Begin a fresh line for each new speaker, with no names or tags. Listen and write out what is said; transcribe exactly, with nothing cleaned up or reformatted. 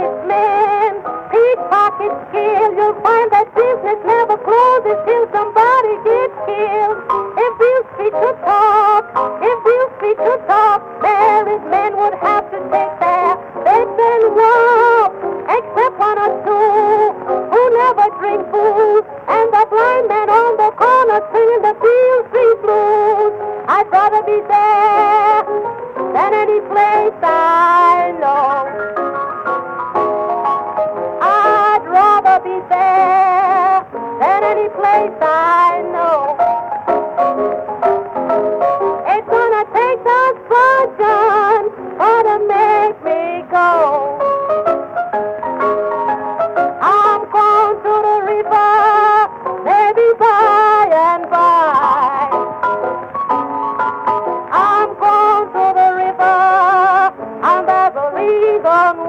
policemen, pickpockets kill. You'll find that business never closes till somebody gets killed. If Beale Street could talk, if Beale Street could talk, married men would have to take their beds and walk, except one or two who never drink booze, and the blind man on the corner singing the Beale Street blues. I'd rather be there than any place I know. I'd rather be there than any place I know. It's gonna take destruction for to make me go. I'm going to the river, maybe by and by. I'm going to the river, and there's a reason